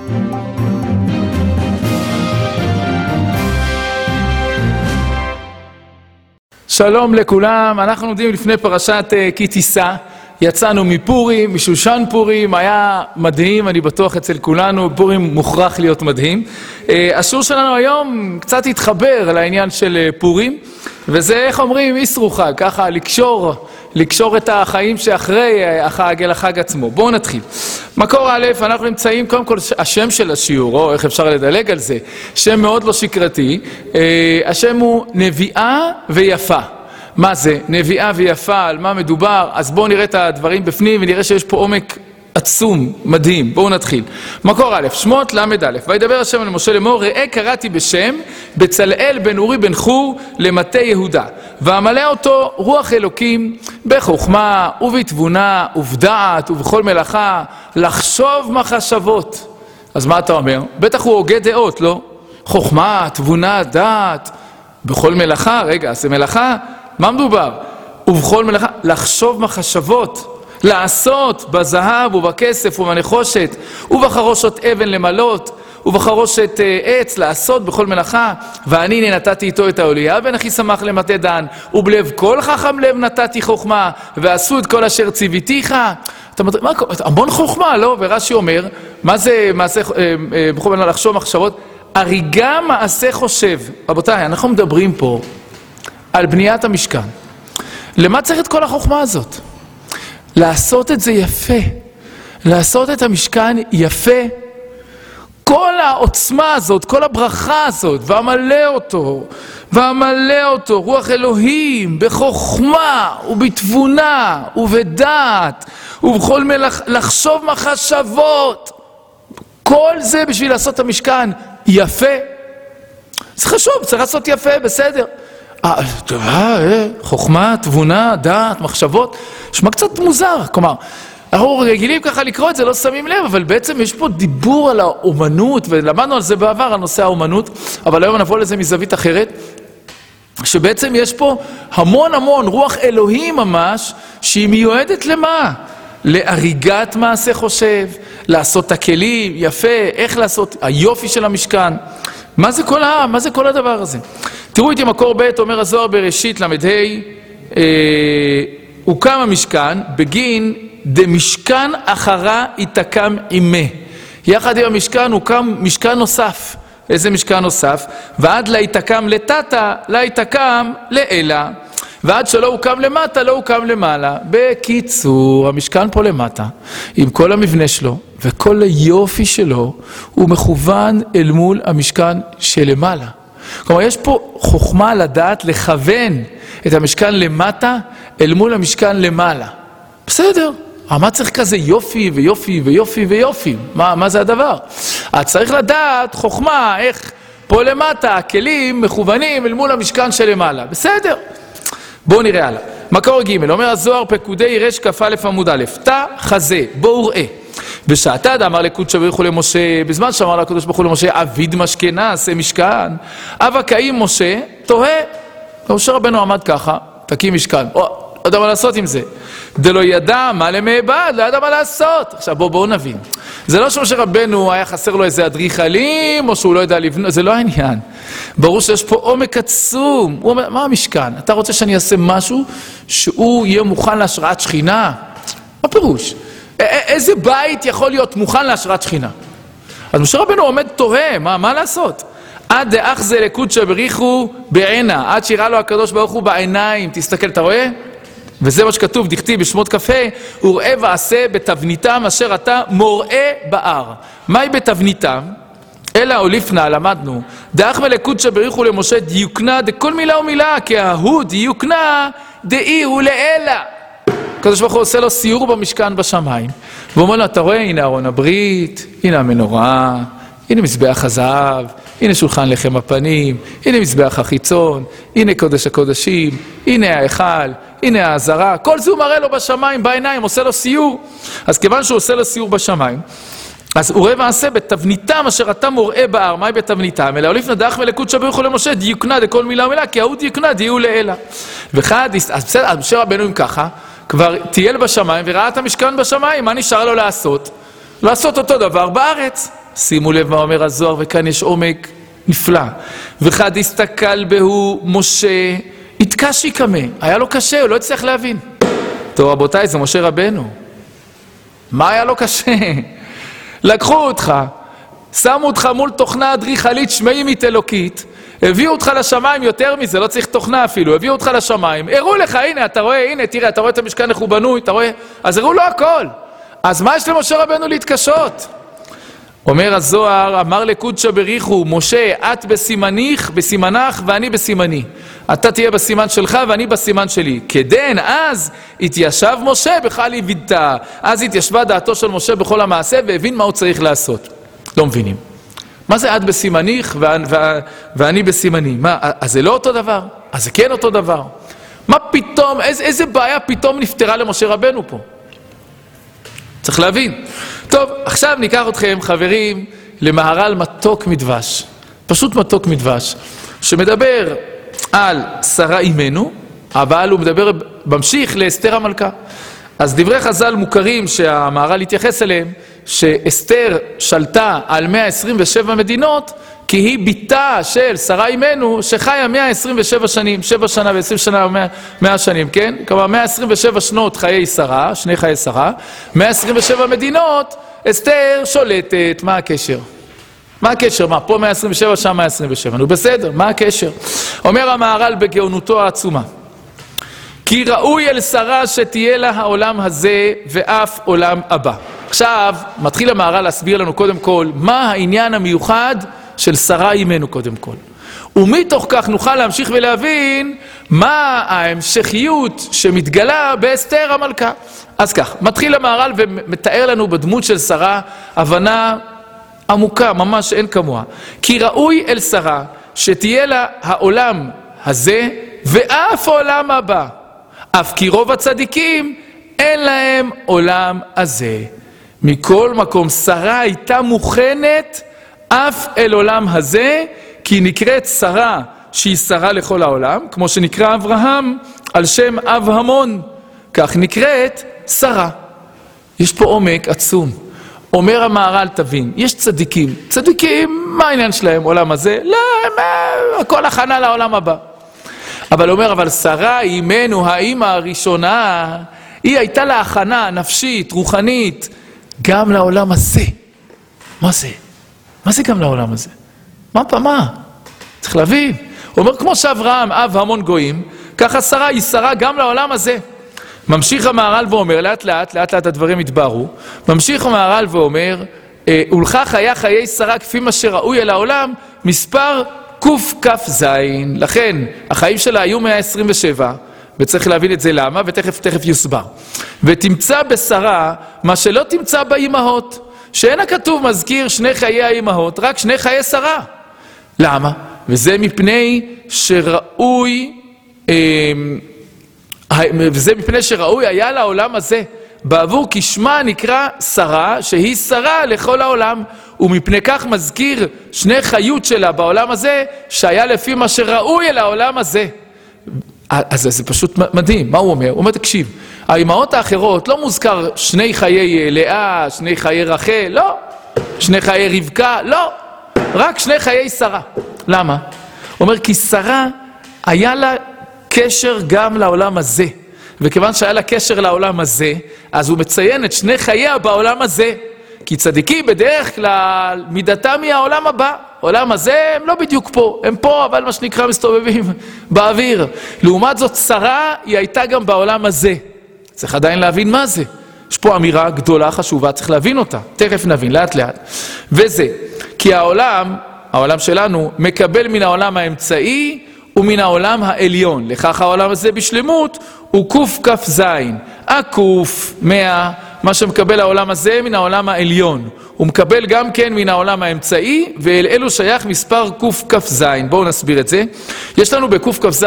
שלום לכולם, אנחנו עומדים לפני פרשת כי תישא. יצאנו מפורים, משושן פורים, היה מדהים, אני בטוח אצל כולנו, פורים מוכרח להיות מדהים. השיעור שלנו היום קצת התחבר לעניין של פורים, וזה איך אומרים איסרו חג, ככה לקשור את החיים שאחרי החג אל החג עצמו. בואו נתחיל. מקור א', אנחנו נמצאים, קודם כל השם של השיעור, או איך אפשר לדלג על זה, שם מאוד לא שקרתי, השם הוא נביאה ויפה. מה זה? נביאה ויפה, על מה מדובר? אז בואו נראה את הדברים בפנים ונראה שיש פה עומק עצום, מדהים. בואו נתחיל. מקור א', שמות למד א', וידבר השם אל משה לאמור, ראה קראתי בשם בצלאל בן אורי בן חור למטה יהודה, ואמלא אותו רוח אלוקים בחוכמה ובתבונה ובדעת ובכל מלאכה, לחשוב מחשבות. אז מה אתה אומר? בטח הוא הוגה דעות, לא? חוכמה, תבונה, דעת, בכל מלאכה, רגע, זה מלאכה? מה מדובר? ובכל מלאכה, לחשוב מחשבות, לעשות בזהב ובכסף ובנחושת, ובחרושות אבן למלות, ובחרושות עץ לעשות בכל מלאכה, ואני נתתי איתו את העלייה, בן אחי שמח למטה דן, ובלב כל חכם לב נתתי חוכמה, ועשו את כל אשר ציוויתיך. אתה אומר, המון חוכמה, לא? ורש"י אומר, מה זה מעשה, בכל מלאכה לחשוב מחשבות? הריגה מעשה חושב. רבותיי, אנחנו מדברים פה על בניית המשכן. למה צריך את כל החוכמה הזאת? לעשות את זה יפה. לעשות את המשכן יפה. כל העוצמה הזאת, כל הברכה הזאת, ואמלא אותו, רוח אלוהים, בחוכמה ובתבונה ובדעת, ובכל לחשוב מחשבות. כל זה בשביל לעשות את המשכן יפה. זה חשוב, צריך לעשות יפה, בסדר. חוכמה, תבונה, דעת, מחשבות, שמה קצת מוזר. כלומר, אנחנו רגילים ככה לקרוא את זה, לא שמים לב, אבל בעצם יש פה דיבור על האומנות, ולמדנו על זה בעבר, על נושא האומנות, אבל היום נבוא לזה מזווית אחרת, שבעצם יש פה המון רוח אלוהים ממש, שהיא מיועדת למה? להריגת מעשה חושב, לעשות את הכלים, יפה, איך לעשות, היופי של המשכן. מה זה כל הדבר הזה? תראו איתי מקור ב', אומר הזוהר בראשית למד ה', הוקם המשכן בגין דמשכן אחרה יתקם עימה. יחד עם המשכן הוקם משכן נוסף. איזה משכן נוסף? ועד לה יתקם לטאטה, לה יתקם לאלה. ועד שלא הוקם למטה, לא הוקם למעלה. בקיצור, המשכן פה למטה, עם כל המבנה שלו, וכל היופי שלו, הוא מכוון אל מול המשכן שלמעלה. כלומר, יש פה חוכמה לדעת לכוון את המשכן למטה, אל מול המשכן למעלה. בסדר, מה צריך כזה יופי ויופי ויופי ויופי? מה זה הדבר? אז צריך לדעת חוכמה, איך פה למטה, הכלים מכוונים אל מול המשכן שלמעלה. בסדר. בואו נראה הלאה. מקור ג' אומר הזוהר פקודי רש כ"א עמוד א', תא חזה, בואו ראה. בשעתה אמר לקודש ברוך הוא למשה, בזמן שאמר לקודש ברוך הוא למשה, אביד משכנה, עשה משכן. אבא קיים משה, תוהה. משה רבנו עמד ככה, תקים משכן. לא יודע מה לעשות עם זה. דלא ידע מה למעבד, לא ידע מה לעשות. עכשיו בואו נבין. זה לא שמשה רבנו היה חסר לו איזה אדריכלים, או שהוא לא יודע לבנות, זה לא העניין. ברור שיש פה עומק עצום. הוא אומר, מה המשכן? אתה רוצה שאני אעשה משהו שהוא יהיה מוכן להשראת שכינה? מה פירוש? איזה בית יכול להיות מוכן להשראת שכינה? אז משה רבנו עומד תוהה, מה לעשות? עד דאח זה לקודש ברוך הוא בעינה, עד שיראה לו הקדוש ברוך הוא בעיניים. תסתכל, אתה רואה? וזה מה שכתוב, דכתיב בשמות כ"ה, וראה ועשה בתבניתם אשר אתה מוראה בהר. מהי בתבניתם? אלא או לפנה, למדנו, דאח מלקודש ברוך הוא למשה דיוקנה דכל מילה ומילה, כי ההוא דיוקנה דאי הוא לאלה. הקדוש ברוך הוא עושה לו סיור במשכן בשמיים, ואומר לו, אתה רואה, הנה ארון הברית, הנה המנורה, הנה מזבח הזהב, הנה שולחן לחם הפנים, הנה מזבח החיצון, הנה קודש הקודשים, הנה ההיכל, הנה העזרה. כל זה הוא מראה לו בשמיים, בעיניים, עושה לו סיור. אז כיוון שהוא עושה לו סיור בשמיים, אז הוא ראה ועשה בתבניתם אשר אתה מוראה בהר. מהי בתבניתם? אלא הוליף נדח מלקודש ברוך הוא למשה דיוקנה דכל מילה ומילה, כי ההוא דיוקנה דיהו לאלה. וחד, אז בסדר, אז משה רבנו אם ככה, כבר טייל בשמיים וראה את המשכן בשמיים, מה נשאר לו לעשות? לעשות אותו דבר בארץ. שימו לב מה אומר הזוהר, וכאן יש עומק נפלא. וחד הסתכל בהו משה, התקשי כמה, היה לו קשה, הוא לא הצליח להבין. טוב רבותיי, זה משה רבנו. מה היה לו קשה? לקחו אותך, שמו אותך מול תוכנה אדריכלית שמיימית אלוקית, הביאו אותך לשמיים, יותר מזה, לא צריך תוכנה אפילו, הביאו אותך לשמיים, הראו לך, הנה, אתה רואה, הנה, תראה, אתה רואה את המשכן איך הוא בנוי, אתה רואה? אז הראו לו הכל. אז מה יש למשה רבנו להתקשות? אומר הזוהר, אמר לקודשא בריחו, משה, את בסימניך, בסימנך, ואני בסימני. אתה תהיה בסימן שלך ואני בסימן שלי. כדן, אז התיישב משה בכל יבידתה. אז התיישבה דעתו של משה בכל המעשה, והבין מה הוא צריך לעשות. לא מבינים. מה זה את בסימניך ואני בסימני? מה, אז זה לא אותו דבר? אז זה כן אותו דבר? מה פתאום, איזה בעיה פתאום נפטרה למשה רבנו פה? צריך להבין. טוב, עכשיו ניקח אתכם, חברים, למהר"ל מתוק מדבש. פשוט מתוק מדבש. שמדבר על שרה אימנו, אבל הוא ממשיך לאסתר המלכה. אז דברי חז"ל מוכרים שהמהר"ל התייחס אליהם, שאסתר שלטה על 127 מדינות, כי היא ביתה של שרה אימנו שחיה 127 שנים, 7 שנה ו20 שנה ו100 שנים, כן? כלומר 127 שנות חיי שרה, שני חיי שרה, 127 מדינות, אסתר שולטת, מה הקשר? מה הקשר? מה? פה 127, שם 127, נו בסדר, מה הקשר? אומר המהר"ל בגאונותו העצומה, כי ראוי אל שרה שתהיה לה העולם הזה ואף עולם הבא. עכשיו, מתחיל המהר"ל להסביר לנו קודם כל, מה העניין המיוחד של שרה אימנו קודם כל. ומתוך כך נוכל להמשיך ולהבין מה ההמשכיות שמתגלה באסתר המלכה. אז כך, מתחיל המהר"ל ומתאר לנו בדמות של שרה הבנה עמוקה, ממש אין כמוה. כי ראוי אל שרה שתהיה לה העולם הזה ואף העולם הבא. אף כי רוב הצדיקים אין להם עולם הזה. מכל מקום שרה הייתה מוכנת אף אל עולם הזה, כי נקראת שרה שהיא שרה לכל העולם, כמו שנקרא אברהם על שם אב המון, כך נקראת שרה. יש פה עומק עצום. אומר המהר"ל, תבין, יש צדיקים. צדיקים, מה העניין שלהם? עולם הזה? לא, הכל הכנה לעולם הבא. אבל אומר, אבל שרה אימנו, האמא הראשונה, היא הייתה לה הכנה נפשית, רוחנית, גם לעולם הזה. מה זה? מה זה גם לעולם הזה? מה? צריך להבין. הוא אומר, כמו שאברהם אב המון גויים, ככה שרה היא שרה גם לעולם הזה. ממשיך המהר"ל ואומר, לאט לאט הדברים יתבהרו, ממשיך המהר"ל ואומר, ולכך היה חיי שרה כפי מה שראוי אל העולם, מספר קכ"ז. לכן, החיים שלה היו 127, וצריך להבין את זה למה, ותכף יוסבר. ותמצא בשרה מה שלא תמצא באימהות, שאין הכתוב מזכיר שני חיי האימהות, רק שני חיי שרה. למה? וזה מפני שראוי היה לעולם הזה, בעבור כשמה נקרא שרה, שהיא שרה לכל העולם, ומפני כך מזכיר שני חיות שלה בעולם הזה, שהיה לפי מה שראוי אל העולם הזה. אז זה פשוט מדהים. מה הוא אומר? הוא אומר, תקשיב, האימהות האחרות לא מוזכר שני חיי לאה, שני חיי רחל, לא. שני חיי רבקה, לא. רק שני חיי שרה. למה? הוא אומר, כי שרה היה לה קשר גם לעולם הזה. וכיוון שהיה לה קשר לעולם הזה, אז הוא מציין את שני חייה בעולם הזה. כי צדיקים בדרך כלל מידתם היא העולם הבא. העולם הזה הם לא בדיוק פה, הם פה אבל מה שנקרא מסתובבים באוויר. לעומת זאת שרה היא הייתה גם בעולם הזה. צריך עדיין להבין מה זה. יש פה אמירה גדולה חשובה, צריך להבין אותה. תכף נבין, לאט לאט. וזה, כי העולם שלנו מקבל מן העולם האמצעי ומן העולם העליון. לכך העולם הזה בשלמות הוא קכ"ז. הקוף 100, מה שמקבל העולם הזה מן העולם העליון. הוא מקבל גם כן מן העולם האמצעי, ואל אלו שייך מספר קכ"ז. בואו נסביר את זה. יש לנו בקכ"ז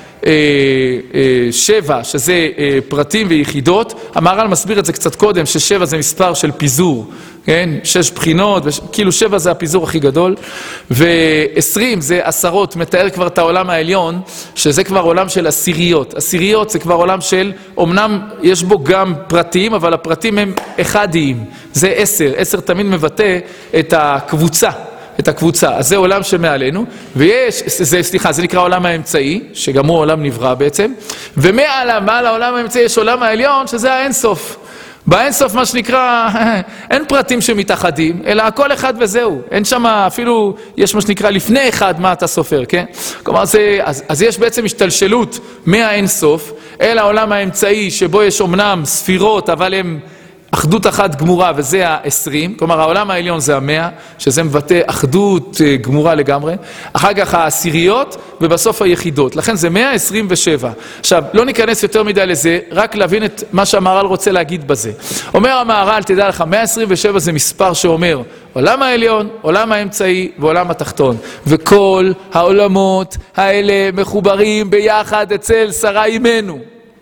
7, שזה פרטים ויחידות. המהר"ל מסביר את זה קצת קודם, ש7 זה מספר של פיזור כן? 6 בחינות, כאילו 7 זה הפיזור הכי גדול, ו20 זה עשרות, מתאר כבר את העולם העליון, שזה כבר עולם של עשיריות. עשיריות זה כבר עולם של, אמנם יש בו גם פרטים, אבל הפרטים הם אחדיים, זה 10, 10 תמיד מבטא את הקבוצה. את הקבוצה, אז זה עולם שמעלינו, ויש, זה נקרא עולם האמצעי, שגם הוא עולם נברא בעצם, ומעל העולם האמצעי יש עולם העליון, שזה האינסוף. באינסוף מה שנקרא, אין פרטים שמתאחדים, אלא הכל אחד וזהו. אין שם אפילו, יש מה שנקרא לפני אחד מה אתה סופר, כן? כלומר, אז יש בעצם השתלשלות מהאינסוף, אל העולם האמצעי, שבו יש אומנם ספירות, אבל הם אחדות אחת גמורה, וזה ה-20, כלומר העולם העליון זה ה-100, שזה מבטא אחדות גמורה לגמרי, אחר כך העשיריות, ובסוף היחידות, לכן זה 127. עכשיו, לא ניכנס יותר מדי לזה, רק להבין את מה שהמהר"ל רוצה להגיד בזה. אומר המהר"ל, תדע לך, 127 זה מספר שאומר, עולם העליון, עולם האמצעי ועולם התחתון, וכל העולמות האלה מחוברים ביחד אצל שרה אימנו.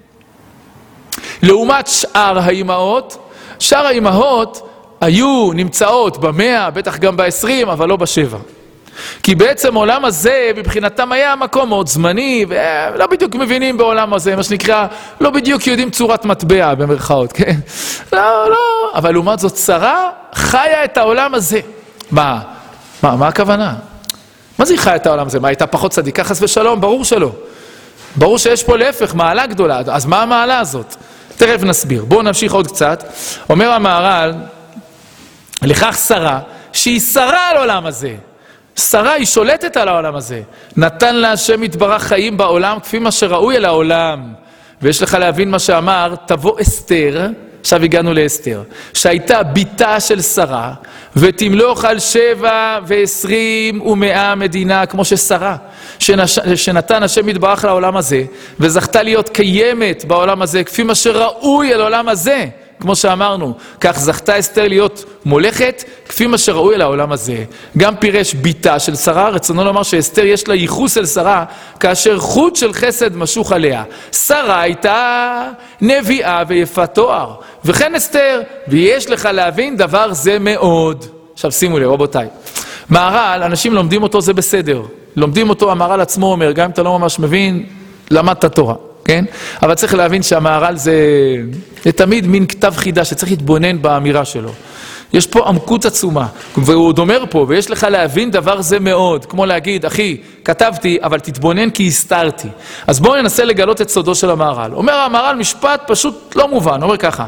לעומת שאר האימהות, שאר האימהות היו נמצאות ב100, בטח גם ב20, אבל לא ב7. כי בעצם העולם הזה מבחינתם היה מקום מאוד זמני, ולא בדיוק מבינים בעולם הזה, מה שנקרא, לא בדיוק יודעים צורת מטבע במרכאות, כן? לא, אבל לעומת זאת שרה חיה את העולם הזה. מה הכוונה? מה זה חיה את העולם הזה? מה, הייתה פחות צדיקה חס ושלום? ברור שלא. ברור שיש פה להפך, מעלה גדולה. אז מה המעלה הזאת? תכף נסביר. בואו נמשיך עוד קצת. אומר המהר"ל, לכך שרה, שהיא שרה על העולם הזה. שרה היא שולטת על העולם הזה. נתן לה השם יתברך חיים בעולם כפי מה שראוי אל העולם. ויש לך להבין מה שאמר, תבוא אסתר, עכשיו הגענו לאסתר, שהייתה ביתה של שרה, ותמלוך על 7 ו20 ו100 מדינה, כמו ששרה, שנתן השם יתברך לעולם הזה, וזכתה להיות קיימת בעולם הזה, כפי מה שראוי אל העולם הזה, כמו שאמרנו, כך זכתה אסתר להיות מולכת, כפי מה שראוי אל העולם הזה. גם פירש ביתה של שרה, רצונו לומר שאסתר יש לה ייחוס אל שרה, כאשר חוט של חסד משוך עליה. שרה הייתה נביאה ויפת תואר, וכן אסתר, ויש לך להבין דבר זה מאוד. עכשיו שימו לב, רבותיי. מהר"ל, אנשים לומדים אותו, זה בסדר. לומדים אותו, המהר"ל עצמו אומר, גם אם אתה לא ממש מבין, למדת תורה. כן? אבל צריך להבין שהמהר"ל זה תמיד מין כתב חידה שצריך להתבונן באמירה שלו. יש פה עמקות עצומה, והוא עוד אומר פה, ויש לך להבין דבר זה מאוד, כמו להגיד, אחי, כתבתי, אבל תתבונן כי הסתרתי. אז בואו ננסה לגלות את סודו של המהר"ל. אומר המהר"ל משפט פשוט לא מובן, אומר ככה,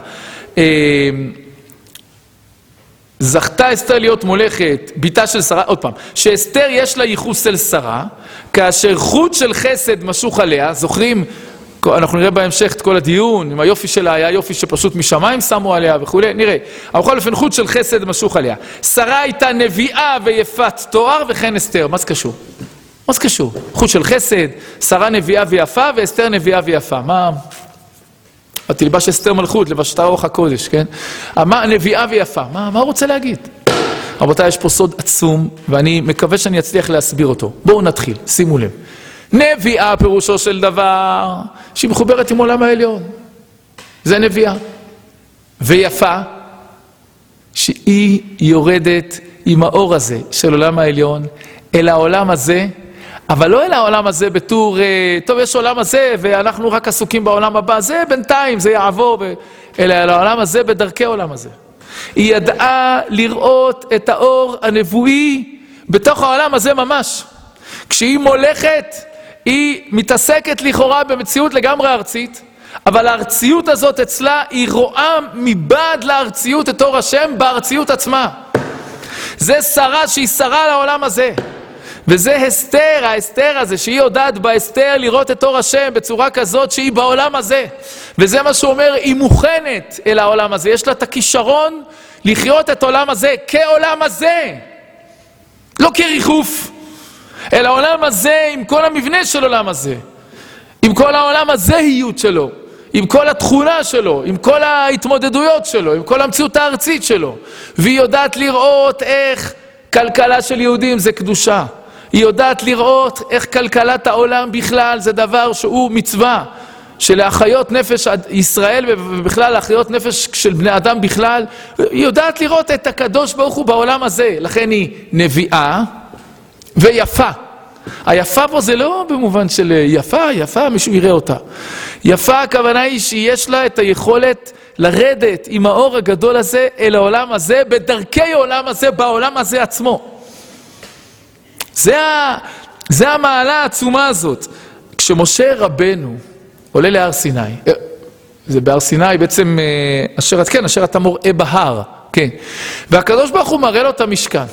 זכתה אסתר להיות מולכת, ביתה של שרה, עוד פעם, שאסתר יש לה ייחוס אל שרה, כאשר חוט של חסד משוך עליה, זוכרים, אנחנו נראה בהמשך את כל הדיון, עם היופי שלה היה יופי שפשוט משמיים שמו עליה וכו', נראה. אבל בכל אופן חוט של חסד משוך עליה. שרה הייתה נביאה ויפת תואר וכן אסתר. מה זה קשור? מה זה קשור? חוט של חסד, שרה נביאה ויפה ואסתר נביאה ויפה. מה? תלבש אסתר מלכות, לבשתה רוח הקודש, כן? מה נביאה ויפה? מה הוא רוצה להגיד? רבותיי, יש פה סוד עצום, ואני מקווה שאני אצליח להסביר אותו. בואו נתחיל, שימו לב. נביאה פירושו של דבר שהיא מחוברת עם עולם העליון. זה נביאה. ויפה, שהיא יורדת עם האור הזה של עולם העליון אל העולם הזה, אבל לא אל העולם הזה בתור, טוב יש עולם הזה ואנחנו רק עסוקים בעולם הבא, זה בינתיים, זה יעבור, אלא אל העולם הזה בדרכי העולם הזה. היא ידעה לראות את האור הנבואי בתוך העולם הזה ממש. כשהיא מולכת, היא מתעסקת לכאורה במציאות לגמרי ארצית, אבל הארציות הזאת אצלה היא רואה מבעד לארציות את אור השם בארציות עצמה. זה שרה שהיא שרה לעולם הזה. וזה אסתר, האסתר הזה, שהיא יודעת באסתר לראות את אור השם בצורה כזאת שהיא בעולם הזה. וזה מה שהוא אומר, היא מוכנת אל העולם הזה. יש לה את הכישרון לחיות את העולם הזה כעולם הזה. לא כריחוף. אלא העולם הזה עם כל המבנה של העולם הזה. עם כל העולם הזהיות שלו. עם כל התכונה שלו. עם כל ההתמודדויות שלו. עם כל המציאות הארצית שלו. והיא יודעת לראות איך כלכלה של יהודים זה קדושה. היא יודעת לראות איך כלכלת העולם בכלל זה דבר שהוא מצווה. שלאחיות נפש ישראל ובכלל לאחיות נפש של בני אדם בכלל, היא יודעת לראות את הקדוש ברוך הוא בעולם הזה, לכן היא נביאה ויפה. היפה פה זה לא במובן של יפה, מישהו יראה אותה. יפה הכוונה היא שיש לה את היכולת לרדת עם האור הגדול הזה אל העולם הזה, בדרכי העולם הזה, בעולם הזה עצמו. זה המעלה העצומה הזאת. כשמשה רבנו עולה להר סיני, זה בהר סיני בעצם אשר אתה מוראה בהר, כן. והקדוש ברוך הוא מראה לו את המשכן.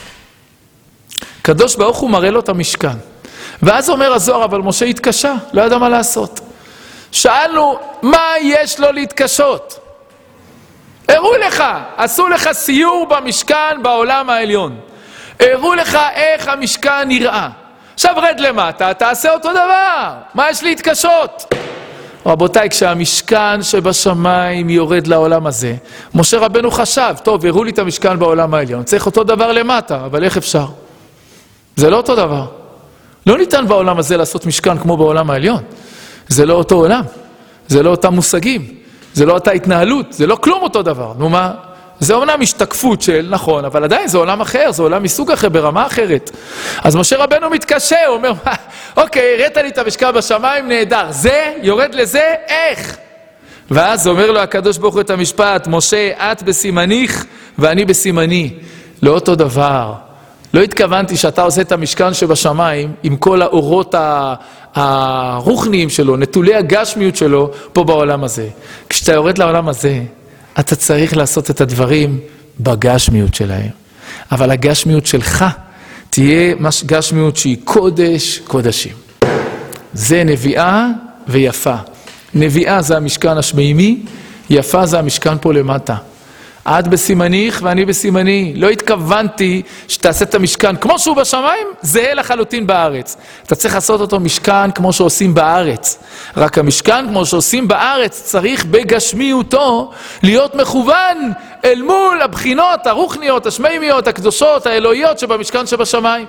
הקדוש ברוך הוא מראה לו את המשכן. ואז אומר הזוהר, אבל משה התקשה, לא ידע מה לעשות. שאלנו, מה יש לו להתקשות? הראו לך, עשו לך סיור במשכן בעולם העליון. הראו לך איך המשכן נראה. עכשיו רד למטה, תעשה אותו דבר. מה יש להתקשות? רבותיי, כשהמשכן שבשמיים יורד לעולם הזה, משה רבנו חשב, טוב, הראו לי את המשכן בעולם העליון, צריך אותו דבר למטה, אבל איך אפשר? זה לא אותו דבר. לא ניתן בעולם הזה לעשות משכן כמו בעולם העליון. זה לא אותו עולם. זה לא אותם מושגים. זה לא אותה התנהלות. זה לא כלום אותו דבר. נו מה? זה אומנם השתקפות של, נכון, אבל עדיין זה עולם אחר, זה עולם מסוג אחר, ברמה אחרת. אז משה רבנו מתקשה, הוא אומר, אוקיי, הראת לי את המשכן בשמיים, נהדר. זה יורד לזה, איך? ואז אומר לו הקדוש ברוך הוא את המשפט, משה, את בסימניך ואני בסימני. לא אותו דבר. לא התכוונתי שאתה עושה את המשכן שבשמיים עם כל האורות הרוחניים שלו, נטולי הגשמיות שלו פה בעולם הזה. כשאתה יורד לעולם הזה, אתה צריך לעשות את הדברים בגשמיות שלהם. אבל הגשמיות שלך תהיה גשמיות שהיא קודש קודשים. זה נביאה ויפה. נביאה זה המשכן השמימי, יפה זה המשכן פה למטה. את בסימניך ואני בסימני. לא התכוונתי שתעשה את המשכן כמו שהוא בשמיים, זהה לחלוטין בארץ. אתה צריך לעשות אותו משכן כמו שעושים בארץ. רק המשכן כמו שעושים בארץ צריך בגשמיותו להיות מכוון אל מול הבחינות הרוחניות, השמימיות, הקדושות, האלוהיות שבמשכן שבשמיים.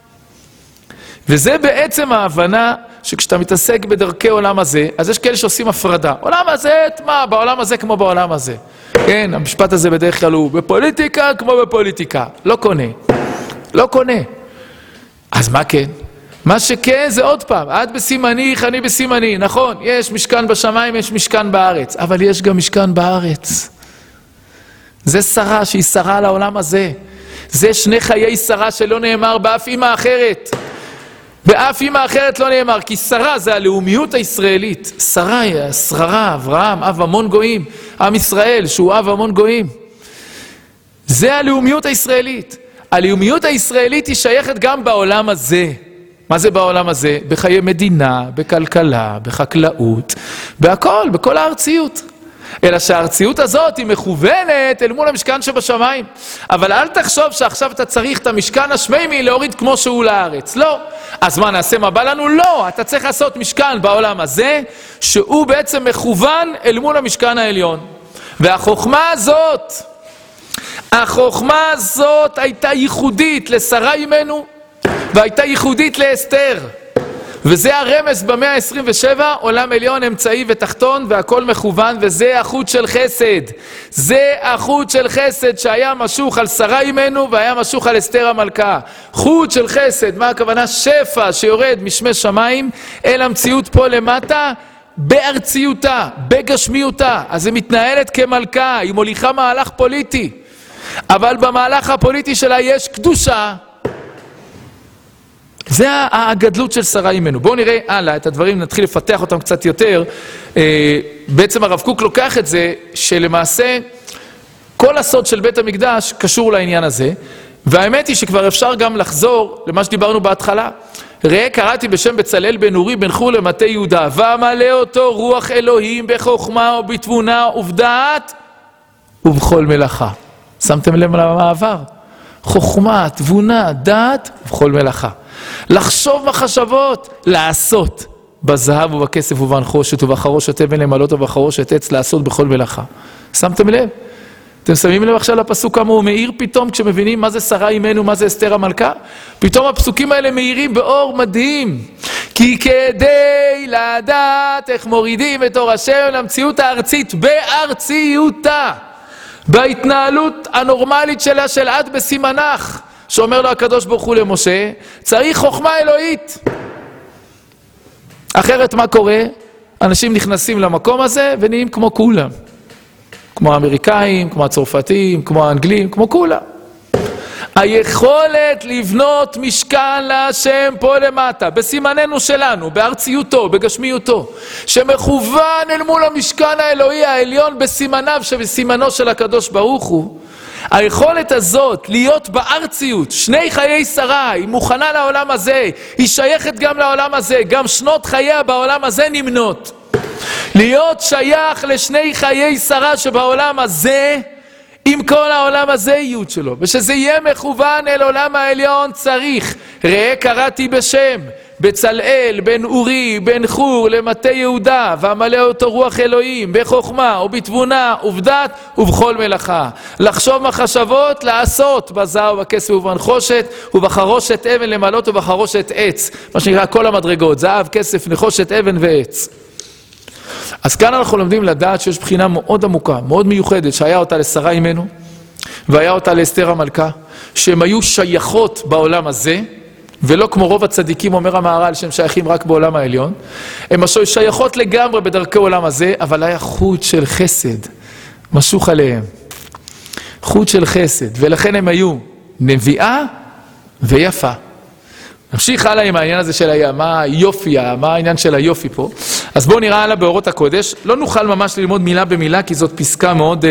וזה בעצם ההבנה שכשאתה מתעסק בדרכי עולם הזה, אז יש כאלה שעושים הפרדה. עולם הזה, מה? בעולם הזה כמו בעולם הזה. כן, המשפט הזה בדרך כלל הוא בפוליטיקה כמו בפוליטיקה. לא קונה. לא קונה. אז מה כן? מה שכן זה עוד פעם, את בסימניך, אני בסימני. נכון, יש משכן בשמיים, יש משכן בארץ. אבל יש גם משכן בארץ. זה שרה שהיא שרה לעולם הזה. זה שני חיי שרה שלא נאמר באף אימא אחרת. באף אימא אחרת לא נאמר, כי שרה זה הלאומיות הישראלית. שרה היא השררה, אברהם, אב המון גויים, עם ישראל שהוא אב המון גויים. זה הלאומיות הישראלית. הלאומיות הישראלית היא שייכת גם בעולם הזה. מה זה בעולם הזה? בחיי מדינה, בכלכלה, בחקלאות, בהכל, בכל הארציות. אלא שהארציות הזאת היא מכוונת אל מול המשכן שבשמיים. אבל אל תחשוב שעכשיו אתה צריך את המשכן השמימי להוריד כמו שהוא לארץ. לא. אז מה נעשה? מה בא לנו? לא. אתה צריך לעשות משכן בעולם הזה, שהוא בעצם מכוון אל מול המשכן העליון. והחוכמה הזאת הייתה ייחודית לשרה אימנו, והייתה ייחודית לאסתר. וזה הרמז במאה ה-27, עולם עליון, אמצעי ותחתון, והכל מכוון, וזה החוט של חסד. זה החוט של חסד שהיה משוך על שרה אימנו, והיה משוך על אסתר המלכה. חוט של חסד, מה הכוונה? שפע שיורד משמי שמיים, אל המציאות פה למטה, בארציותה, בגשמיותה. אז היא מתנהלת כמלכה, היא מוליכה מהלך פוליטי. אבל במהלך הפוליטי שלה יש קדושה. זה הגדלות של שרה אימנו. בואו נראה הלאה את הדברים, נתחיל לפתח אותם קצת יותר. בעצם הרב קוק לוקח את זה שלמעשה כל הסוד של בית המקדש קשור לעניין הזה, והאמת היא שכבר אפשר גם לחזור למה שדיברנו בהתחלה. ראה קראתי בשם בצלאל בן אורי בן חור למטה יהודה, ומלא אותו רוח אלוהים בחוכמה ובתבונה ובדעת ובכל מלאכה. שמתם לב למעבר? חוכמה, תבונה, דעת ובכל מלאכה. לחשוב מחשבות, לעשות בזהב ובכסף ובנחושת ובחרושת אבן למלות ובחרושת עץ, לעשות בכל מלאכה. שמתם לב? אתם שמים לב עכשיו לפסוק כמה הוא מאיר פתאום כשמבינים מה זה שרה אימנו, מה זה אסתר המלכה? פתאום הפסוקים האלה מאירים באור מדהים. כי כדי לדעת איך מורידים את אור השם למציאות הארצית בארציותה, בהתנהלות הנורמלית שלה של עד בסימנך, שאומר לו הקדוש ברוך הוא למשה, צריך חוכמה אלוהית. אחרת מה קורה? אנשים נכנסים למקום הזה ונהיים כמו כולם. כמו האמריקאים, כמו הצרפתים, כמו האנגלים, כמו כולם. היכולת לבנות משכן להשם פה למטה, בסימננו שלנו, בארציותו, בגשמיותו, שמכוון אל מול המשכן האלוהי העליון בסימניו שבסימנו של הקדוש ברוך הוא, היכולת הזאת להיות בארציות, שני חיי שרה, היא מוכנה לעולם הזה, היא שייכת גם לעולם הזה, גם שנות חייה בעולם הזה נמנות. להיות שייך לשני חיי שרה שבעולם הזה, עם כל העולם הזה ייעוד שלו, ושזה יהיה מכוון אל עולם העליון צריך. ראה קראתי בשם, בצלאל, בן אורי, בן חור, למטה יהודה, והמלא אותו רוח אלוהים, בחוכמה ובתבונה ובדת ובכל מלאכה. לחשוב מחשבות, לעשות בזר ובכסף ובנחושת, ובחרושת אבן למלות ובחרושת עץ. מה שנקרא כל המדרגות, זהב, כסף, נחושת, אבן ועץ. אז כאן אנחנו לומדים לדעת שיש בחינה מאוד עמוקה, מאוד מיוחדת, שהיה אותה לשרה אימנו, והיה אותה לאסתר המלכה, שהם היו שייכות בעולם הזה, ולא כמו רוב הצדיקים, אומר המהר"ל, שהם שייכים רק בעולם העליון. הם שייכות לגמרי בדרכי עולם הזה, אבל היה חוט של חסד, משוך עליהם. חוט של חסד, ולכן הם היו נביאה ויפה. נמשיך הלאה עם העניין הזה של מה היופי, מה העניין של היופי פה. אז בואו נראה הלאה באורות הקודש. לא נוכל ממש ללמוד מילה במילה, כי זאת פסקה מאוד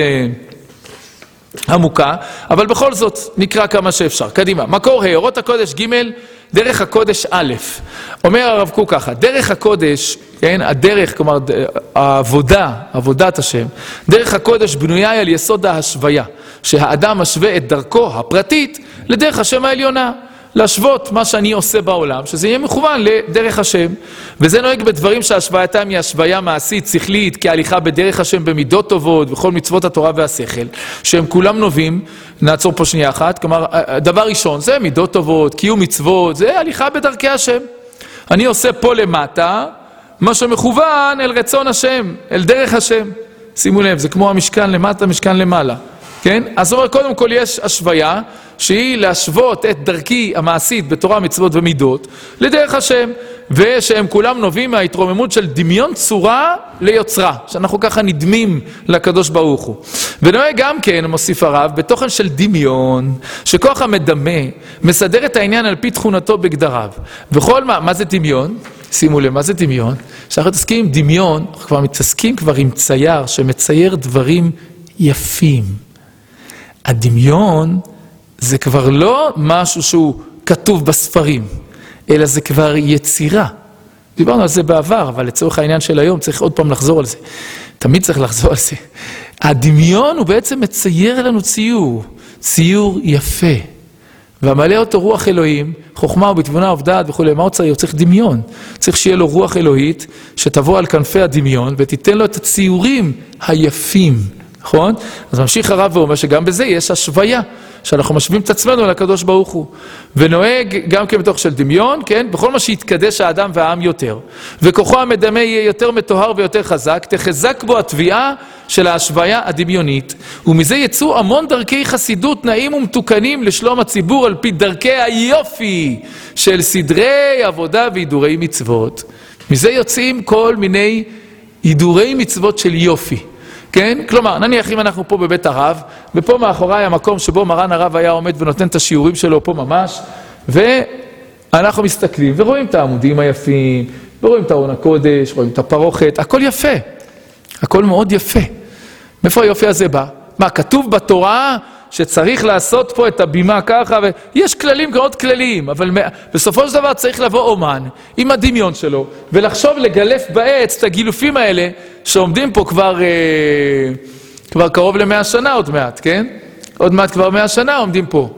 עמוקה, אבל בכל זאת נקרא כמה שאפשר. קדימה, מקור ה', אורות הקודש ג', דרך הקודש א'. אומר הרב קוק ככה, דרך הקודש, כן, הדרך, כלומר העבודה, עבודת השם, דרך הקודש בנויה על יסוד ההשוויה, שהאדם משווה את דרכו הפרטית לדרך השם העליונה. להשוות מה שאני עושה בעולם, שזה יהיה מכוון לדרך השם. וזה נוהג בדברים שהשווייתם היא השוויה מעשית, שכלית, כהליכה בדרך השם במידות טובות, וכל מצוות התורה והשכל, שהם כולם נובעים, נעצור פה שנייה אחת, כלומר, דבר ראשון, זה מידות טובות, קיום מצוות, זה הליכה בדרכי השם. אני עושה פה למטה, מה שמכוון אל רצון השם, אל דרך השם. שימו לב, זה כמו המשכן למטה, משכן למעלה. כן? אז אומר, קודם כל יש השוויה, שהיא להשוות את דרכי המעשית בתורה, מצוות ומידות, לדרך השם, ושהם כולם נובעים מההתרוממות של דמיון צורה ליוצרה, שאנחנו ככה נדמים לקדוש ברוך הוא. ונוהג גם כן, מוסיף הרב, בתוכן של דמיון, שכוח המדמה מסדר את העניין על פי תכונתו בגדריו. וכל מה זה דמיון? שימו לב, מה זה דמיון? שאנחנו מתעסקים עם דמיון, אנחנו כבר מתעסקים כבר עם צייר, שמצייר דברים יפים. הדמיון זה כבר לא משהו שהוא כתוב בספרים, אלא זה כבר יצירה. דיברנו על זה בעבר, אבל לצורך העניין של היום צריך עוד פעם לחזור על זה. תמיד צריך לחזור על זה. הדמיון הוא בעצם מצייר לנו ציור יפה. והמלא אותו רוח אלוהים, חוכמה ובתבונה ובדעת וכו'. מה הוא צריך? הוא צריך דמיון. צריך שיהיה לו רוח אלוהית שתבוא על כנפי הדמיון ותיתן לו את הציורים היפים. נכון? אז ממשיך הרב ואומר שגם בזה יש השוויה, שאנחנו משווים את עצמנו לקדוש ברוך הוא. ונוהג גם כמתוך של דמיון, כן? בכל מה שיתקדש האדם והעם יותר. וכוחו המדמה יהיה יותר מטוהר ויותר חזק, תחזק בו התביעה של ההשוויה הדמיונית. ומזה יצאו המון דרכי חסידות נעים ומתוקנים לשלום הציבור על פי דרכי היופי של סדרי עבודה והידורי מצוות. מזה יוצאים כל מיני הידורי מצוות של יופי. כן? כלומר, נניח אם אנחנו פה בבית הרב, ופה מאחוריי המקום שבו מרן הרב היה עומד ונותן את השיעורים שלו פה ממש, ואנחנו מסתכלים ורואים את העמודים היפים, ורואים את ארון הקודש, רואים את הפרוכת, הכל יפה, הכל מאוד יפה. מאיפה היופי הזה בא? מה, כתוב בתורה שצריך לעשות פה את הבימה ככה, ויש כללים מאוד כלליים, אבל בסופו של דבר צריך לבוא אומן עם הדמיון שלו, ולחשוב לגלף בעץ את הגילופים האלה, שעומדים פה כבר קרוב ל100 שנה עוד מעט, כן? עוד מעט כבר 100 שנה עומדים פה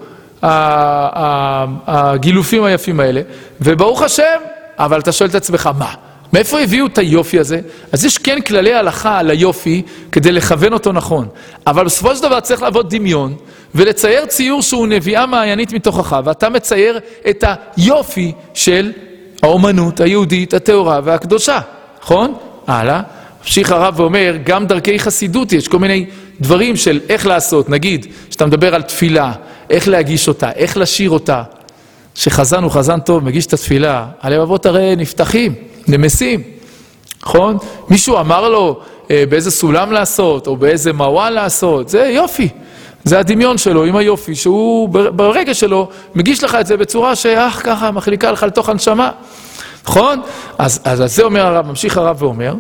הגילופים היפים האלה, וברוך השם, אבל אתה שואל את עצמך, מה? מאיפה הביאו את היופי הזה? אז יש כן כללי הלכה על היופי כדי לכוון אותו נכון. אבל בסופו של דבר צריך לעבוד דמיון ולצייר ציור שהוא נביאה מעיינית מתוכך, ואתה מצייר את היופי של האומנות היהודית, התאורה והקדושה, נכון? הלאה. ממשיך הרב ואומר, גם דרכי חסידות יש כל מיני דברים של איך לעשות, נגיד, שאתה מדבר על תפילה, איך להגיש אותה, איך לשיר אותה, שחזן הוא חזן טוב, מגיש את התפילה, הלבבות הרי נפתחים, נמסים, נכון? מישהו אמר לו באיזה סולם לעשות, או באיזה מעואל לעשות, זה יופי, זה הדמיון שלו עם היופי, שהוא ברגע שלו מגיש לך את זה בצורה ככה מחליקה לך לתוך הנשמה, נכון? אז זה אומר הרב, ממשיך הרב ואומר,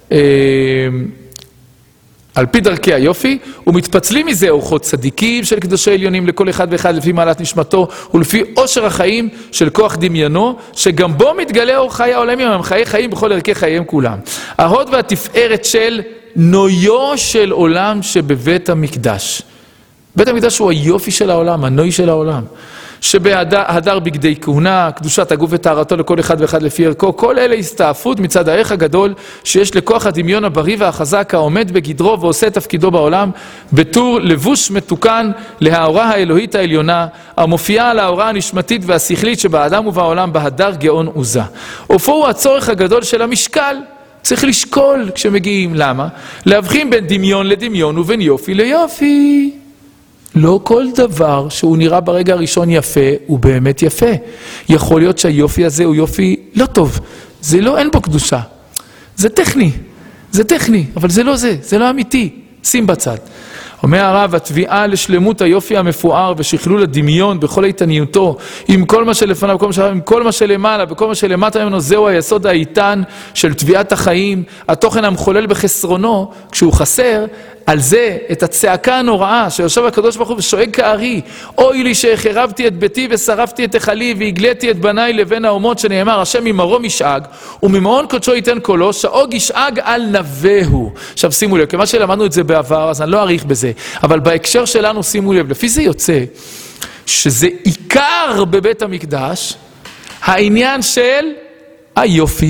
על פי דרכי היופי, ומתפצלים מזה אורחות צדיקים של קדושי עליונים לכל אחד ואחד לפי מעלת נשמתו, ולפי עושר החיים של כוח דמיינו, שגם בו מתגלה אור חיי העולמים, הם חיי חיים בכל ערכי חייהם כולם. ההוד והתפארת של נויו של עולם שבבית המקדש. בית המקדש הוא היופי של העולם, הנוי של העולם. שבהדר בגדי כהונה, קדושת הגוף וטהרתו לכל אחד ואחד לפי ערכו, כל אלה הסתעפות מצד הערך הגדול שיש לכוח הדמיון הבריא והחזק העומד בגדרו ועושה תפקידו בעולם, בתור לבוש מתוקן להאורה האלוהית העליונה, המופיעה על ההאורה הנשמתית והשכלית שבאדם ובעולם בהדר גאון עוזה. ופה הוא הצורך הגדול של המשקל, צריך לשקול כשמגיעים, למה? להבחין בין דמיון לדמיון ובין יופי ליופי. לא כל דבר שהוא נראה ברגע הראשון יפה, הוא באמת יפה. יכול להיות שהיופי הזה הוא יופי לא טוב. זה לא, אין בו קדושה. זה טכני, אבל זה לא זה, זה לא אמיתי. שים בצד. אומר הרב, התביעה לשלמות היופי המפואר ושכלול הדמיון בכל איתניותו, עם כל מה שלפניו, עם כל מה שלמעלה, בכל מה שלמטה ממנו, זהו היסוד האיתן של תביעת החיים, התוכן המחולל בחסרונו, כשהוא חסר, על זה את הצעקה הנוראה שיושב הקדוש ברוך הוא ושואג כארי, אוי לי שהחרבתי את ביתי ושרפתי את היכלי והגליתי את בניי לבין האומות, שנאמר השם ממרום ישאג וממעון קודשו ייתן קולו, שאוג ישאג על נבהו. עכשיו שימו לב, כמה שלמדנו את זה בעבר אז אני לא אריך בזה, אבל בהקשר שלנו שימו לב, לפי זה יוצא שזה עיקר בבית המקדש העניין של היופי,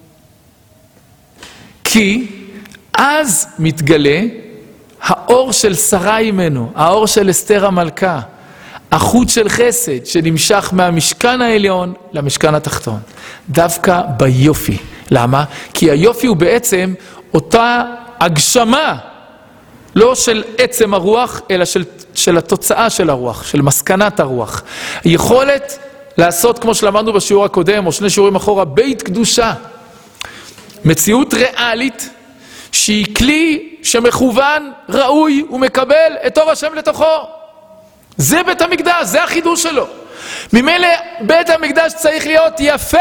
כי אז מתגלה האור של שרה אימנו, האור של אסתר המלכה, החוט של חסד שנמשך מהמשכן העליון למשכן התחתון. דווקא ביופי. למה? כי היופי הוא בעצם אותה הגשמה, לא של עצם הרוח, אלא של התוצאה של הרוח, של מסקנת הרוח. יכולת לעשות, כמו שלמדנו בשיעור הקודם, או שני שיעורים אחורה, בית קדושה. מציאות ריאלית, שהיא כלי שמכוון, ראוי, ומקבל את אור השם לתוכו. זה בית המקדש, זה החידוש שלו. ממילא בית המקדש צריך להיות יפה.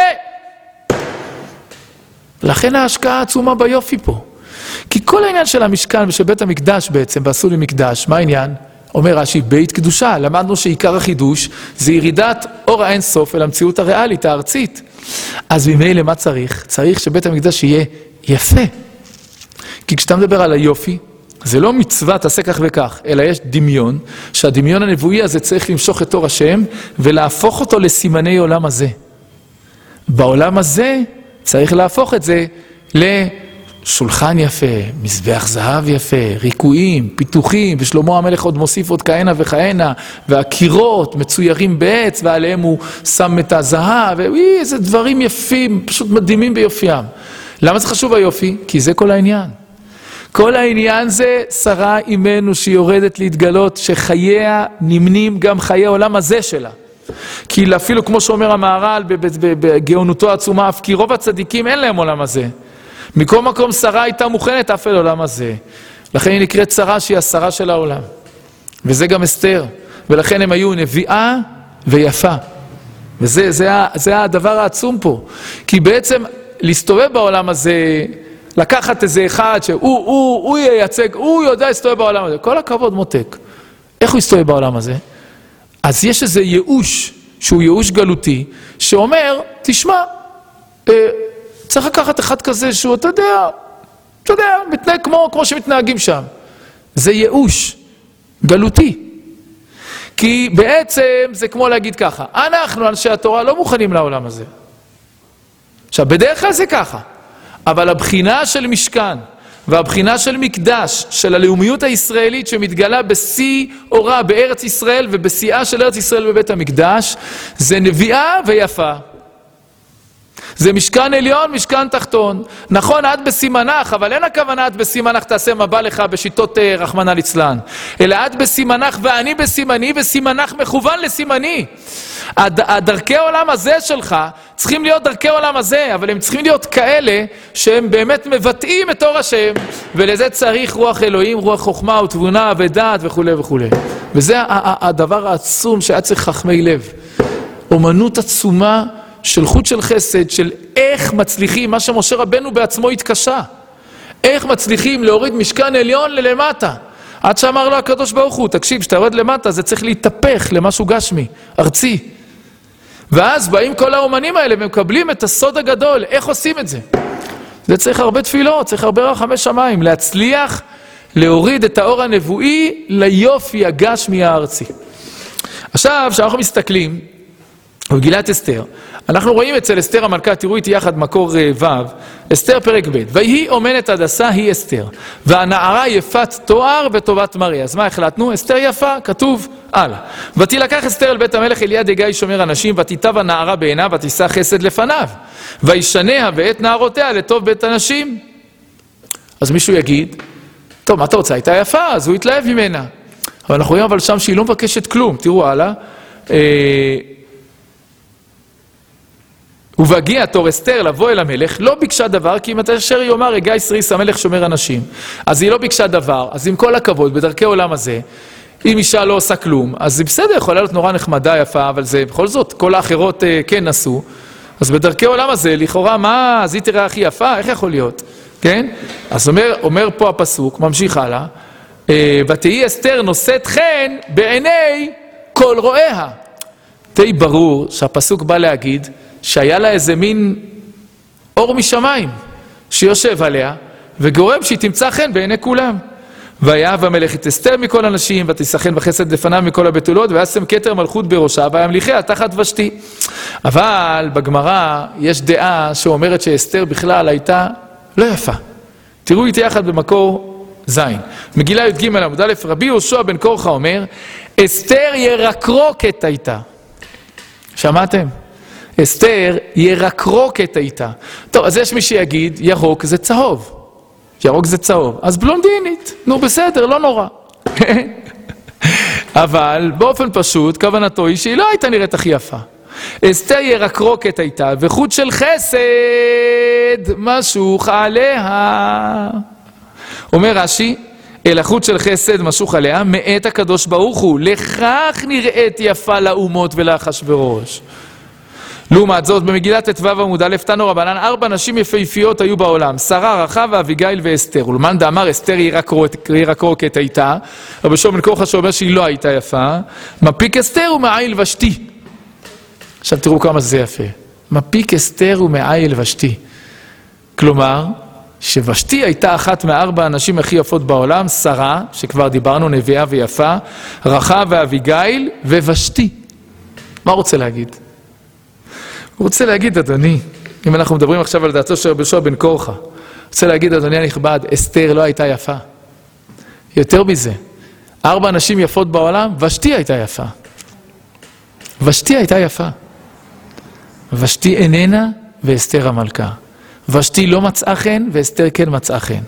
לכן ההשקעה עצומה ביופי פה. כי כל העניין של המשכן ושל בית המקדש בעצם, ועשו לי מקדש, מה העניין? אומר רש"י, בית קדושה. למדנו שעיקר החידוש זה ירידת אור האינסוף אל המציאות הריאלית, הארצית. אז ממילא מה צריך? צריך שבית המקדש יהיה יפה. כי כשאתה מדבר על היופי, זה לא מצווה תעשה כך וכך, אלא יש דמיון, שהדמיון הנבואי הזה צריך למשוך את אור השם, ולהפוך אותו לסימני עולם הזה. בעולם הזה צריך להפוך את זה לשולחן יפה, מזבח זהב יפה, ריקועים, פיתוחים, ושלמה המלך עוד מוסיף עוד כהנה וכהנה, והקירות מצוירים בעץ, ועליהם הוא שם את הזהב, איזה דברים יפים, פשוט מדהימים ביופיים. למה זה חשוב היופי? כי זה כל העניין. כל העניין זה שרה אימנו שיורדת להתגלות, שחייה נמנים גם חיי העולם הזה שלה. כי אפילו כמו שאומר המהר"ל בגאונותו העצומה, אף כי רוב הצדיקים אין להם עולם הזה. מכל מקום שרה הייתה מוכנת אף אל עולם הזה. לכן היא נקראת שרה שהיא השרה של העולם. וזה גם אסתר. ולכן הם היו נביאה ויפה. וזה הדבר העצום פה. כי בעצם להסתובב בעולם הזה, לקחת איזה אחד שהוא ייצג, הוא יודע להסתובב בעולם הזה. כל הכבוד מותק. איך הוא יסתובב בעולם הזה? אז יש איזה ייאוש, שהוא ייאוש גלותי, שאומר, תשמע, צריך לקחת אחד כזה שהוא, אתה יודע, מתנהג כמו שמתנהגים שם. זה ייאוש גלותי. כי בעצם זה כמו להגיד ככה, אנחנו אנשי התורה לא מוכנים לעולם הזה. עכשיו, בדרך כלל זה ככה, אבל הבחינה של משכן והבחינה של מקדש, של הלאומיות הישראלית שמתגלה בשיא אורה בארץ ישראל ובשיאה של ארץ ישראל בבית המקדש, זה נביאה ויפה. זה משכן עליון, משכן תחתון. נכון, עד בסימנך, אבל אין הכוונה עד בסימנך תעשה מה בא לך בשיטות רחמנא ליצלן. אלא עד בסימנך ואני בסימני, וסימנך מכוון לסימני. הדרכי העולם הזה שלך צריכים להיות דרכי העולם הזה, אבל הם צריכים להיות כאלה שהם באמת מבטאים את אור השם, ולזה צריך רוח אלוהים, רוח חוכמה ותבונה ודעת וכו' וכו'. וזה הדבר העצום שהיה צריך חכמי לב. אומנות עצומה של חוט של חסד, של איך מצליחים, מה שמשה רבנו בעצמו התקשה. איך מצליחים להוריד משכן עליון ללמטה. עד שאמר לו הקדוש ברוך הוא, תקשיב, שאתה יורד למטה, זה צריך להתהפך למשהו גשמי, ארצי. ואז באים כל האומנים האלה ומקבלים את הסוד הגדול. איך עושים את זה? זה צריך הרבה תפילות, צריך הרבה רחמי שמיים, להצליח להוריד את האור הנבואי ליופי הגשמי הארצי. עכשיו, כשאנחנו מסתכלים במגילת אסתר, אנחנו רואים אצל אסתר המלכה, תראו איתי יחד מקור ו', אסתר פרק ב', ויהי אומנת הדסה היא אסתר, והנערה יפת תואר וטובת מראה. אז מה החלטנו? אסתר יפה, כתוב, הלאה. ותילקח אסתר אל בית המלך אל יד הגיא שומר אנשים, ותיטב הנערה בעיניו, ותישא חסד לפניו, וישניה ואת נערותיה לטוב בית אנשים. אז מישהו יגיד, טוב, מה אתה רוצה? הייתה יפה, אז הוא יתלהב ממנה. אבל אנחנו רואים אבל שם שהיא לא מבקשת כלום. תראו הלאה. ובהגיע תור אסתר לבוא אל המלך, לא ביקשה דבר, כי אם אתה אשר יאמר, הגיא סריס המלך שומר אנשים. אז היא לא ביקשה דבר, אז עם כל הכבוד, בדרכי עולם הזה, אם אישה לא עושה כלום, אז היא בסדר, יכולה להיות נורא נחמדה יפה, אבל זה בכל זאת, כל האחרות כן עשו. אז בדרכי עולם הזה, לכאורה, מה, אז היא תראה הכי יפה, איך יכול להיות? כן? אז אומר פה הפסוק, ממשיך הלאה, ותהי אסתר נושאת חן בעיני כל רואיה. תהי ברור שהפסוק בא להגיד, שהיה לה איזה מין אור משמיים שיושב עליה וגורם שהיא תמצא חן בעיני כולם. ויאהב המלך את אסתר מכל אנשים ותשכן בחסד לפניו מכל הבתולות וישם כתר מלכות בראשה וימליכיה תחת ושתי. אבל בגמרא יש דעה שאומרת שאסתר בכלל הייתה לא יפה. תראו איתי יחד במקור זין. מגילה י"ג עמוד א', רבי יהושע בן קורחה אומר, אסתר ירקרוקת הייתה. שמעתם? אסתר ירקרוקת הייתה. טוב, אז יש מי שיגיד, ירוק זה צהוב. ירוק זה צהוב. אז בלונדינית, נו בסדר, לא נורא. אבל באופן פשוט, כוונתו היא שהיא לא הייתה נראית הכי יפה. אסתר ירקרוקת הייתה, וחוט של חסד משוך עליה. אומר רש"י, אל החוט של חסד משוך עליה, מאת הקדוש ברוך הוא, לכך נראית יפה לאומות ולאחשוורוש. לעומת זאת, במגילת ט"ו עמוד א', תנו רבנן, 4 נשים יפהפיות היו בעולם, שרה, רחב, אביגיל ואסתר. ולמאן דאמר אסתר ירקרוקת הייתה, רבי יהושע בן קורחה שאומר שהיא לא הייתה יפה, מפיק אסתר ומעיל ושתי. עכשיו תראו כמה זה יפה. מפיק אסתר ומעיל ושתי. כלומר, שוושתי הייתה אחת מ4 הנשים הכי יפות בעולם, שרה, שכבר דיברנו, נביאה ויפה, רחב ואביגיל וושתי. מה רוצה להגיד? הוא רוצה להגיד, אדוני, אם אנחנו מדברים עכשיו על דעתו של רבי יהושע בן קורחה, רוצה להגיד, אדוני הנכבד, אסתר לא הייתה יפה. יותר מזה, 4 נשים יפות בעולם, ושתי הייתה יפה. ושתי הייתה יפה. ושתי איננה ואסתר המלכה. ושתי לא מצאה חן ואסתר כן מצאה חן.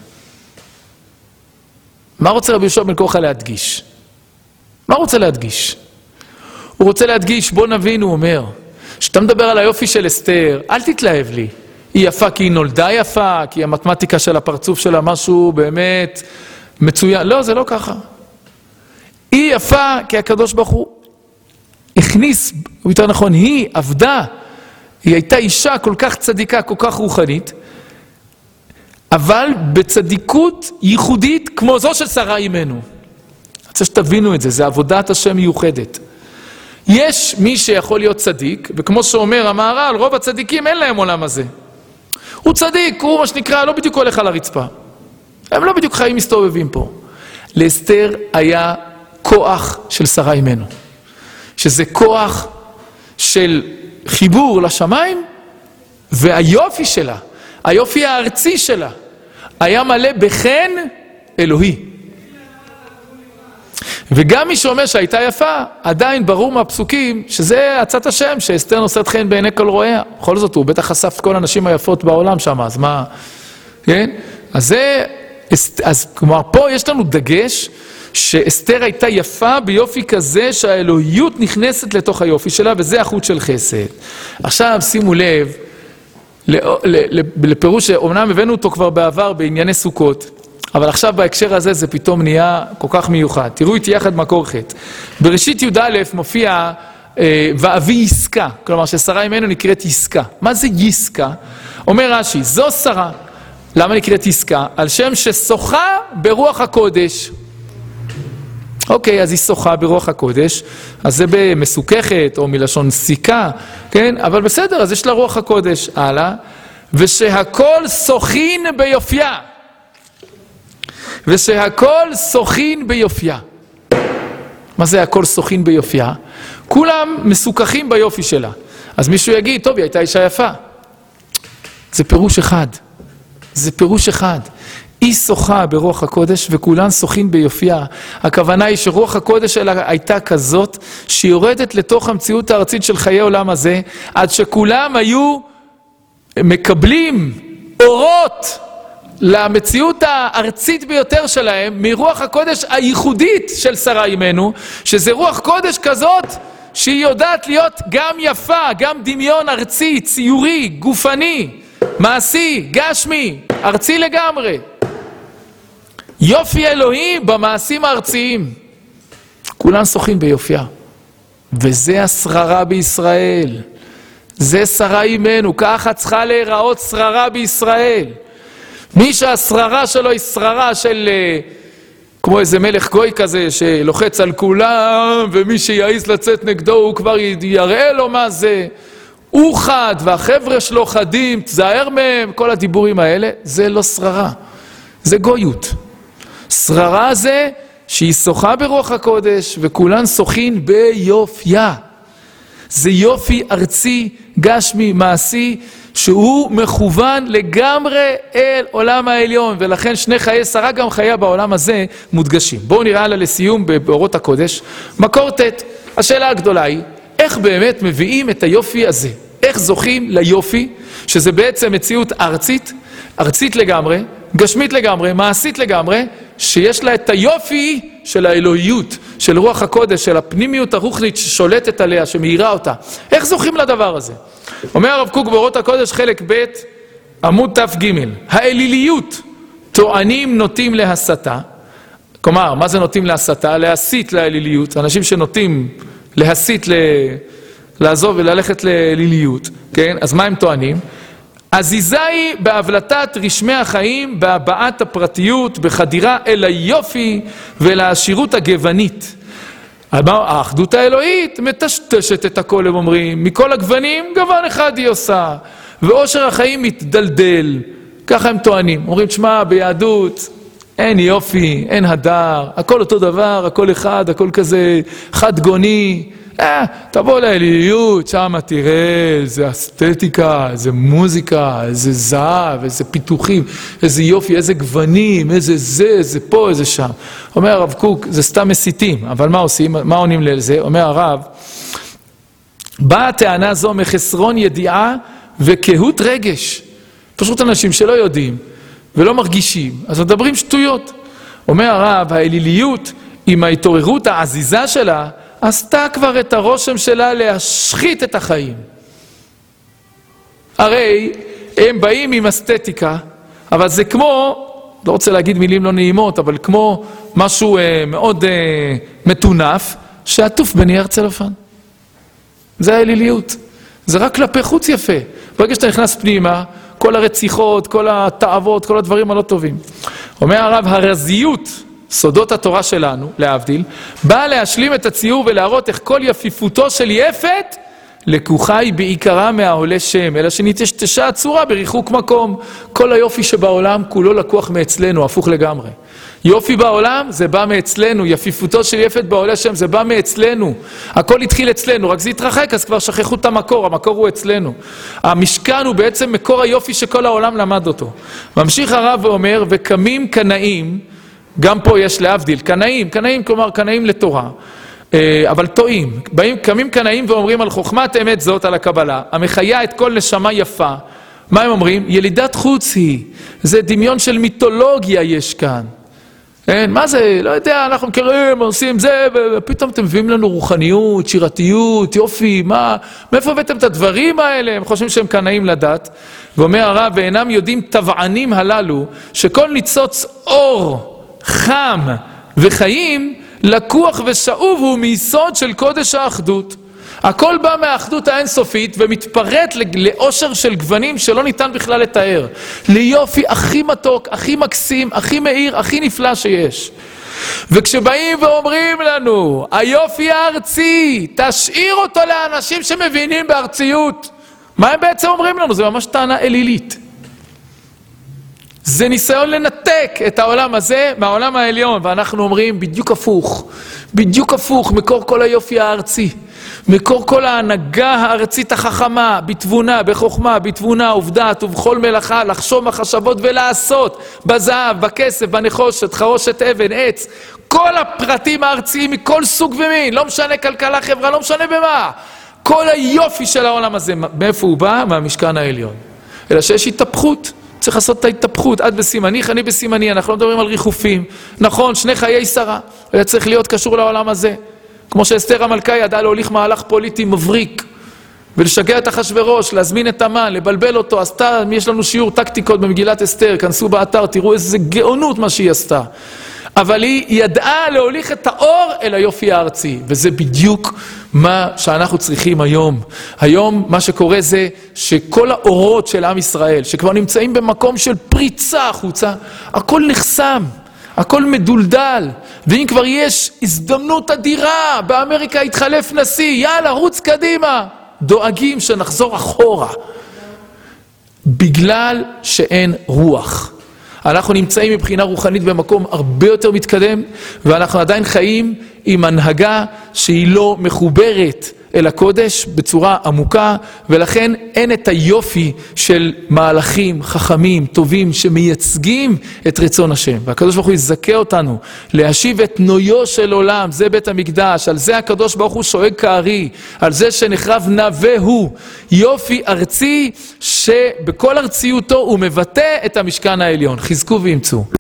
מה רוצה רבי יהושע בן קורחה להדגיש? מה רוצה להדגיש? הוא רוצה להדגיש, בוא נבין, הוא אומר, כשאתה מדבר על היופי של אסתר, אל תתלהב לי. היא יפה כי היא נולדה יפה, כי המתמטיקה של הפרצוף שלה משהו באמת מצוין. לא, זה לא ככה. היא יפה כי הקדוש ברוך הוא הכניס, הוא יותר נכון, היא עבדה, היא הייתה אישה כל כך צדיקה, כל כך רוחנית, אבל בצדיקות ייחודית כמו זו של שרה אימנו. אני רוצה שתבינו את זה, זה עבודת השם מיוחדת. יש מי שיכול להיות צדיק, וכמו שאומר המהר"ל, רוב הצדיקים אין להם עולם הזה. הוא צדיק, הוא מה שנקרא, לא בדיוק הולך על הרצפה. הם לא בדיוק חיים מסתובבים פה. לאסתר היה כוח של שרה אימנו. שזה כוח של חיבור לשמיים, והיופי שלה, היופי הארצי שלה, היה מלא בחן אלוהי. וגם מי שאומר שהייתה יפה, עדיין ברור מהפסוקים שזה עצת השם, שאסתר נושאת חן בעיני כל רואיה. בכל זאת הוא בטח חשף את כל הנשים היפות בעולם שם, אז מה? כן? אז כלומר פה יש לנו דגש שאסתר הייתה יפה ביופי כזה שהאלוהיות נכנסת לתוך היופי שלה, וזה החוט של חסד. עכשיו שימו לב לפירוש שאומנם הבאנו אותו כבר בעבר בענייני סוכות, אבל עכשיו בהקשר הזה זה פתאום נהיה כל כך מיוחד. תראו איתי יחד מקור ח'. בראשית י"א מופיע ואבי עסקה, כלומר ששרה אימנו נקראת עסקה. מה זה עסקה? אומר רש"י, זו שרה. למה נקראת עסקה? על שם ששוחה ברוח הקודש. אוקיי, אז היא שוחה ברוח הקודש, אז זה במסוככת או מלשון סיכה, כן? אבל בסדר, אז יש לה רוח הקודש. הלאה. ושהכל שוחין ביופייה. ושהכל שוחין ביופייה. מה זה הכל שוחין ביופייה? כולם מסוככים ביופי שלה. אז מישהו יגיד, טוב, היא הייתה אישה יפה. זה פירוש אחד. זה פירוש אחד. היא שוחה ברוח הקודש וכולן שוחין ביופייה. הכוונה היא שרוח הקודש שלה הייתה כזאת שהיא יורדת לתוך המציאות הארצית של חיי עולם הזה, עד שכולם היו מקבלים אורות למציאות הארצית ביותר שלהם מרוח הקודש הייחודית של שרה אימנו, שזה רוח קודש כזאת שהיא יודעת להיות גם יפה, גם דמיון ארצי, ציורי, גופני, מעשי, גשמי, ארצי לגמרי. יופי אלוהי במעשים הארציים. כולם שוחים ביופייה. וזה השררה בישראל. זה שרה אימנו, ככה צריכה להיראות שררה בישראל. מי שהשררה שלו היא שררה של כמו איזה מלך גוי כזה שלוחץ על כולם, ומי שיעיז לצאת נגדו הוא כבר יראה לו מה זה. הוא חד והחבר'ה שלו חדים, תזהר מהם, כל הדיבורים האלה, זה לא שררה, זה גויות. שררה זה שהיא שוחה ברוח הקודש וכולן שוחין ביופייה. זה יופי ארצי, גשמי, מעשי, שהוא מכוון לגמרי אל עולם העליון, ולכן שני חיי שרה גם חייה בעולם הזה מודגשים. בואו נראה לה לסיום באורות הקודש. מקור ט'. השאלה הגדולה היא, איך באמת מביאים את היופי הזה? איך זוכים ליופי, שזה בעצם מציאות ארצית, ארצית לגמרי, גשמית לגמרי, מעשית לגמרי, שיש לה את היופי של האלוהיות, של רוח הקודש, של הפנימיות הרוחנית ששולטת עליה, שמאירה אותה. איך זוכים לדבר הזה? אומר הרב קוק באורות הקודש חלק ב' עמוד ת"ג, האליליות טוענים נוטים להסתה. כלומר, מה זה נוטים להסתה? להסית לאליליות. אנשים שנוטים להסית, לעזוב וללכת לאליליות, כן? אז מה הם טוענים? עזיזה היא בהבלטת רשמי החיים, בהבעת הפרטיות, בחדירה אל היופי ולעשירות הגוונית. האחדות האלוהית מטשטשת את הכל, הם אומרים, מכל הגוונים גוון אחד היא עושה, ואושר החיים מתדלדל. ככה הם טוענים. אומרים, תשמע, ביהדות אין יופי, אין הדר, הכל אותו דבר, הכל אחד, הכל כזה חד גוני. תבוא לאליליות, שם תראה איזה אסתטיקה, איזה מוזיקה, איזה זהב, איזה פיתוחים, איזה יופי, איזה גוונים, איזה זה, איזה פה, איזה שם. אומר הרב קוק, זה סתם מסיתים, אבל מה עושים? מה עונים לזה? אומר הרב, באה הטענה זו מחסרון ידיעה וקהות רגש. פשוט אנשים שלא יודעים ולא מרגישים, אז מדברים שטויות. אומר הרב, האליליות עם ההתעוררות העזיזה שלה, עשתה כבר את הרושם שלה להשחית את החיים. הרי הם באים עם אסתטיקה, אבל זה כמו, לא רוצה להגיד מילים לא נעימות, אבל כמו משהו מאוד מטונף, שעטוף בנייר צלופן. זה האליליות. זה רק כלפי חוץ יפה. ברגע שאתה נכנס פנימה, כל הרציחות, כל התאוות, כל הדברים הלא טובים. אומר הרב, הרזיות, סודות התורה שלנו, להבדיל, באה להשלים את הציור ולהראות איך כל יפיפותו של יפת לקוחה היא בעיקרה מהעולה שם, אלא שנטשטשה הצורה בריחוק מקום. כל היופי שבעולם כולו לקוח מאצלנו, הפוך לגמרי. יופי בעולם זה בא מאצלנו, יפיפותו של יפת בעולה שם זה בא מאצלנו. הכל התחיל אצלנו, רק זה התרחק, אז כבר שכחו את המקור, המקור הוא אצלנו. המשכן הוא בעצם מקור היופי שכל העולם למד אותו. ממשיך הרב ואומר, וקמים קנאים, גם פה יש להבדיל, קנאים כלומר קנאים לתורה, אבל טועים. קמים קנאים ואומרים על חוכמת אמת זאת, על הקבלה, המחיה את כל נשמה יפה. מה הם אומרים? ילידת חוץ היא. זה דמיון של מיתולוגיה יש כאן. מה זה? לא יודע, אנחנו מכירים, עושים זה, ופתאום אתם מביאים לנו רוחניות, שירתיות, יופי, מאיפה הבאתם את הדברים האלה? הם חושבים שהם קנאים לדת. ואומר הרב, ואינם יודעים טבענים הללו, שכל ניצוץ אור, חם וחיים, לקוח ושאוב הוא מיסוד של קודש האחדות. הכל בא מהאחדות האינסופית ומתפרט לאושר של גוונים שלא ניתן בכלל לתאר. ליופי הכי מתוק, הכי מקסים, הכי מאיר, הכי נפלא שיש. וכשבאים ואומרים לנו, היופי הארצי, תשאיר אותו לאנשים שמבינים בארציות. מה הם בעצם אומרים לנו? זה ממש טענה אלילית. זה ניסיון לנתק את העולם הזה מהעולם העליון, ואנחנו אומרים בדיוק הפוך, בדיוק הפוך, מקור כל היופי הארצי, מקור כל ההנהגה הארצית החכמה, בתבונה, בחוכמה, בתבונה, ובדעת ובכל מלאכה, לחשוב מחשבות ולעשות, בזהב, בכסף, בנחושת, חרושת אבן, עץ, כל הפרטים הארציים מכל סוג ומין, לא משנה כלכלה, חברה, לא משנה במה, כל היופי של העולם הזה, מאיפה הוא בא? מהמשכן העליון. אלא שיש התהפכות. צריך לעשות את ההתהפכות, את בסימניך, אני בסימני, אנחנו לא מדברים על ריחופים. נכון, שני חיי שרה, היה צריך להיות קשור לעולם הזה. כמו שאסתר המלכה ידעה להוליך מהלך פוליטי מבריק, ולשגע את אחשוורוש, להזמין את המן, לבלבל אותו, עשתה, יש לנו שיעור טקטיקות במגילת אסתר, כנסו באתר, תראו איזה גאונות מה שהיא עשתה. אבל היא ידעה להוליך את האור אל היופי הארצי, וזה בדיוק מה שאנחנו צריכים היום. היום מה שקורה זה שכל האורות של עם ישראל, שכבר נמצאים במקום של פריצה החוצה, הכל נחסם, הכל מדולדל, ואם כבר יש הזדמנות אדירה, באמריקה התחלף נשיא, יאללה, רוץ קדימה, דואגים שנחזור אחורה, בגלל שאין רוח. אנחנו נמצאים מבחינה רוחנית במקום הרבה יותר מתקדם, ואנחנו עדיין חיים עם הנהגה שהיא לא מחוברת אל הקודש בצורה עמוקה, ולכן אין את היופי של מהלכים חכמים, טובים, שמייצגים את רצון השם. והקדוש ברוך הוא יזכה אותנו להשיב את נויו של עולם, זה בית המקדש, על זה הקדוש ברוך הוא שואג כארי, על זה שנחרב נווה הוא, יופי ארצי שבכל ארציותו הוא מבטא את המשכן העליון. חזקו ואמצו.